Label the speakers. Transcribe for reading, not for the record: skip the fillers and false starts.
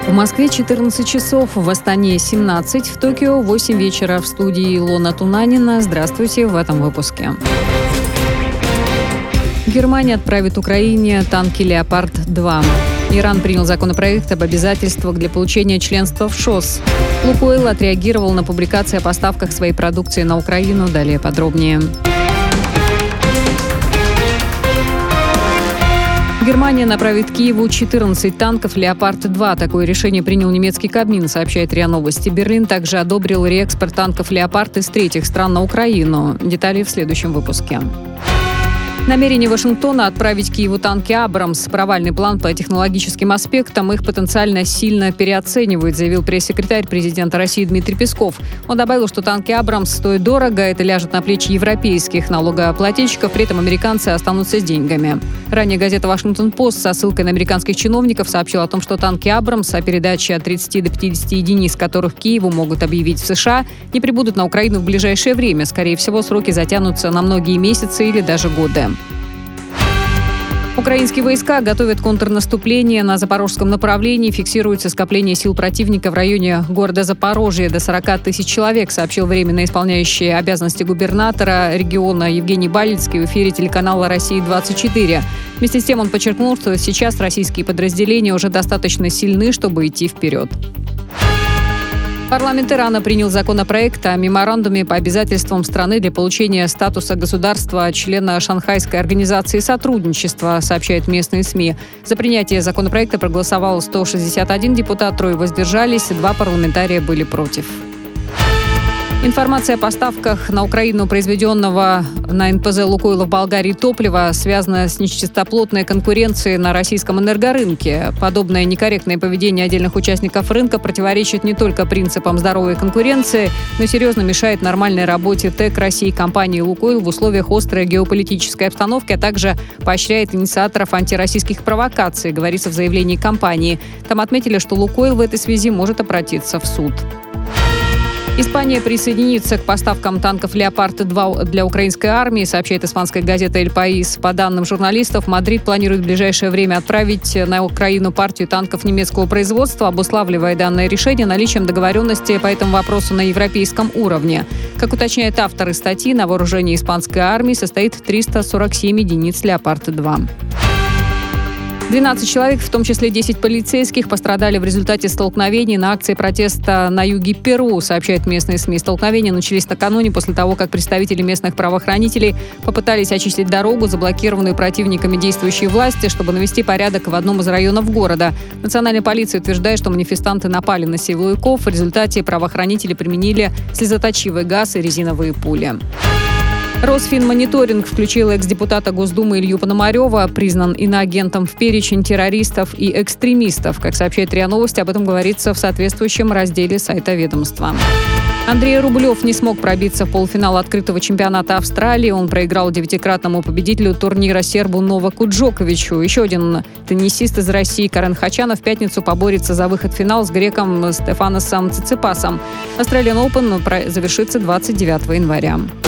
Speaker 1: В Москве 14 часов, в Астане 17, в Токио 8 вечера. В студии Илона Тунанина. Здравствуйте в этом выпуске. Германия отправит Украине танки «Леопард-2». Иран принял законопроект об обязательствах для получения членства в ШОС. Лукойл отреагировал на публикации о поставках своей продукции на Украину. Далее подробнее. Германия направит Киеву 14 танков «Леопард-2». Такое решение принял немецкий Кабмин, сообщает РИА Новости. Берлин также одобрил реэкспорт танков «Леопард» из третьих стран на Украину. Детали в следующем выпуске. Намерение Вашингтона отправить Киеву танки «Абрамс». Провальный план по технологическим аспектам. Их потенциально сильно переоценивают, заявил пресс-секретарь президента России Дмитрий Песков. Он добавил, что танки «Абрамс» стоят дорого, это ляжет на плечи европейских налогоплательщиков, при этом американцы останутся с деньгами. Ранее газета «Вашингтон-Пост» со ссылкой на американских чиновников сообщила о том, что танки «Абрамс», о передаче от 30 до 50 единиц, которых Киеву могут объявить в США, не прибудут на Украину в ближайшее время. Скорее всего, сроки затянутся на многие месяцы или даже годы. Украинские войска готовят контрнаступление на запорожском направлении. Фиксируется скопление сил противника в районе города Запорожье. До 40 тысяч человек, сообщил временно исполняющий обязанности губернатора региона Евгений Балицкий в эфире телеканала «Россия-24». Вместе с тем он подчеркнул, что сейчас российские подразделения уже достаточно сильны, чтобы идти вперед. Парламент Ирана принял законопроект о меморандуме по обязательствам страны для получения статуса государства-члена Шанхайской организации сотрудничества, сообщают местные СМИ. За принятие законопроекта проголосовало 161 депутат, 3 воздержались, 2 парламентария были против. Информация о поставках на Украину произведенного на НПЗ «Лукойла» в Болгарии топлива связана с нечистоплотной конкуренцией на российском энергорынке. Подобное некорректное поведение отдельных участников рынка противоречит не только принципам здоровой конкуренции, но и серьезно мешает нормальной работе ТЭК России компании «Лукойл» в условиях острой геополитической обстановки, а также поощряет инициаторов антироссийских провокаций, говорится в заявлении компании. Там отметили, что «Лукойл» в этой связи может обратиться в суд. Испания присоединится к поставкам танков «Леопард-2» для украинской армии, сообщает испанская газета «Эль Паис». По данным журналистов, Мадрид планирует в ближайшее время отправить на Украину партию танков немецкого производства, обуславливая данное решение наличием договоренности по этому вопросу на европейском уровне. Как уточняют авторы статьи, на вооружении испанской армии состоит 347 единиц «Леопард-2». 12 человек, в том числе 10 полицейских, пострадали в результате столкновений на акции протеста на юге Перу, сообщают местные СМИ. Столкновения начались накануне после того, как представители местных правоохранителей попытались очистить дорогу, заблокированную противниками действующей власти, чтобы навести порядок в одном из районов города. Национальная полиция утверждает, что манифестанты напали на силовиков. В результате правоохранители применили слезоточивый газ и резиновые пули. Росфинмониторинг включил экс-депутата Госдумы Илью Пономарева, признан иноагентом, в перечень террористов и экстремистов. Как сообщает РИА Новости, об этом говорится в соответствующем разделе сайта ведомства. Андрей Рублев не смог пробиться в полуфинал открытого чемпионата Австралии. Он проиграл 9-кратному победителю турнира сербу Новаку Джоковичу. Еще один теннисист из России Карен Хачанов в пятницу поборется за выход в финал с греком Стефаносом Циципасом. Australian Open завершится 29 января.